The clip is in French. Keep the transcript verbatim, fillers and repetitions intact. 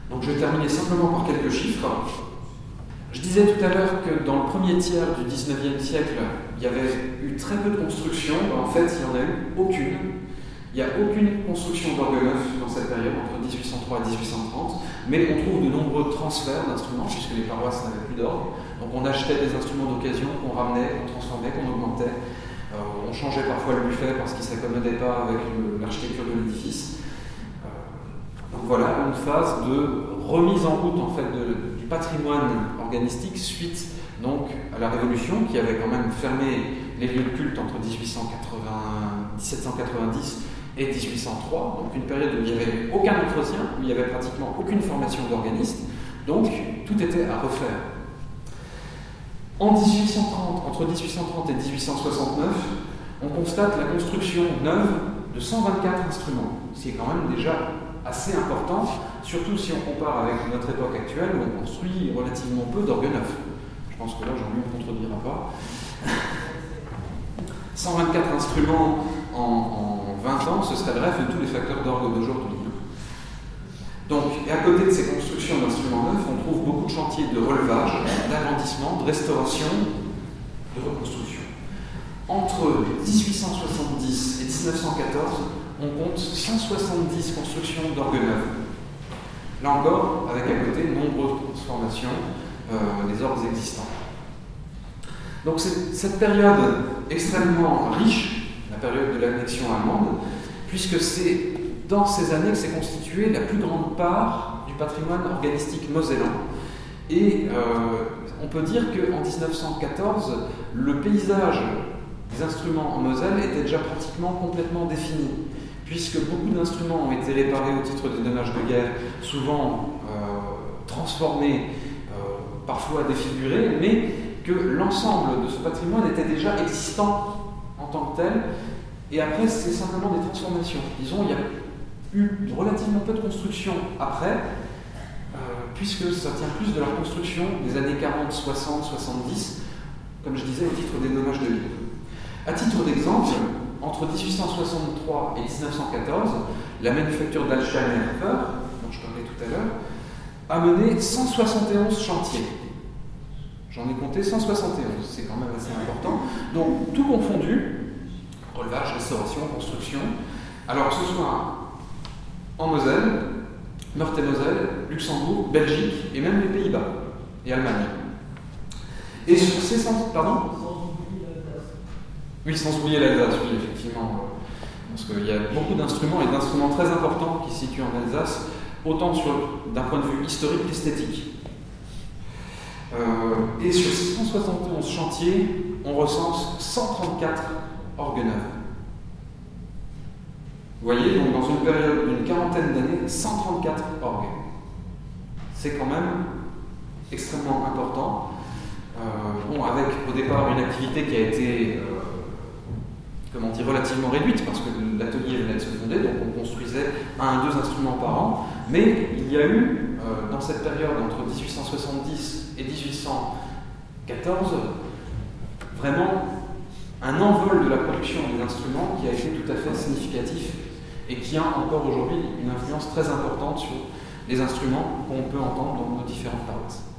Donc je vais terminer simplement par quelques chiffres. Je disais tout à l'heure que dans le premier tiers du dix-neuvième siècle, il y avait eu très peu de construction. En fait, il n'y en a eu aucune. Il n'y a aucune construction d'orgue neuf dans cette période, entre dix-huit cent trois et dix-huit cent trente, mais on trouve de nombreux transferts d'instruments, puisque les paroisses n'avaient plus d'orgue. Donc on achetait des instruments d'occasion qu'on ramenait, qu'on transformait, qu'on augmentait. Euh, on changeait parfois le buffet parce qu'il ne s'accommodait pas avec l'architecture de l'édifice. Euh, donc voilà, une phase de remise en route en fait, de, du patrimoine organistique suite donc, à la Révolution, qui avait quand même fermé les lieux de culte entre dix-huit cent quatre-vingts, dix-sept cent quatre-vingt-dix et dix-huit cent trois, donc une période où il n'y avait aucun entretien, où il n'y avait pratiquement aucune formation d'organiste, donc tout était à refaire. En dix-huit cent trente, entre dix-huit cent trente et dix-huit cent soixante-neuf, on constate la construction neuve de cent vingt-quatre instruments, ce qui est quand même déjà assez important, surtout si on compare avec notre époque actuelle où on construit relativement peu d'orgues neufs. Je pense que là, Jean-Louis ne me contredira pas. cent vingt-quatre instruments en, en vingt ans, ce serait bref de tous les facteurs d'orgue d'aujourd'hui. Donc, et à côté de ces constructions d'instruments neufs, on trouve beaucoup de chantiers de relevage, d'agrandissement, de restauration, de reconstruction. Entre dix-huit cent soixante-dix et dix-neuf cent quatorze, on compte cent soixante-dix constructions d'orgues neuves. Là encore, avec à côté de nombreuses transformations euh, des orgues existants. Donc cette période extrêmement riche, la période de l'annexion allemande, puisque c'est dans ces années que s'est constituée la plus grande part du patrimoine organistique mosellan. Et euh, on peut dire qu'en dix-neuf cent quatorze, le paysage des instruments en Moselle était déjà pratiquement complètement défini, puisque beaucoup d'instruments ont été réparés au titre des dommages de guerre, souvent euh, transformés, euh, parfois défigurés, mais que l'ensemble de ce patrimoine était déjà existant en tant que tel, et après c'est simplement des transformations. Disons, il y a eu relativement peu de construction après, euh, puisque ça tient plus de la construction des années quarante, soixante, soixante-dix, comme je disais, au titre des dommages de guerre. À titre d'exemple, entre dix-huit cent soixante-trois et dix-neuf cent quatorze, la manufacture d'Alstein-Erfer, dont je parlais tout à l'heure, a mené cent soixante et onze chantiers. J'en ai compté cent soixante et onze, c'est quand même assez important. Donc, tout confondu, relevage, restauration, construction. Alors, que ce soit en Moselle, Meurthe-et-Moselle, Luxembourg, Belgique et même les Pays-Bas et Allemagne. Et sur ces cent... Pardon ? Oui, sans oublier l'Alsace, oui, effectivement. Parce qu'il y a beaucoup d'instruments et d'instruments très importants qui se situent en Alsace, autant d'un point de vue historique qu'esthétique. Euh, et sur ces cent soixante et onze chantiers, on recense cent trente-quatre orgues neuves. Vous voyez, donc dans une période d'une quarantaine d'années, cent trente-quatre orgues. C'est quand même extrêmement important. Euh, bon, avec au départ une activité qui a été euh, comment dire, relativement réduite, parce que l'atelier venait de se fonder, donc on construisait un à deux instruments par an, mais il y a eu, euh, dans cette période entre dix-huit cent soixante-dix et dix-huit cent quatorze, vraiment un envol de la production des instruments qui a été tout à fait significatif et qui a encore aujourd'hui une influence très importante sur les instruments qu'on peut entendre dans nos différentes paroisses.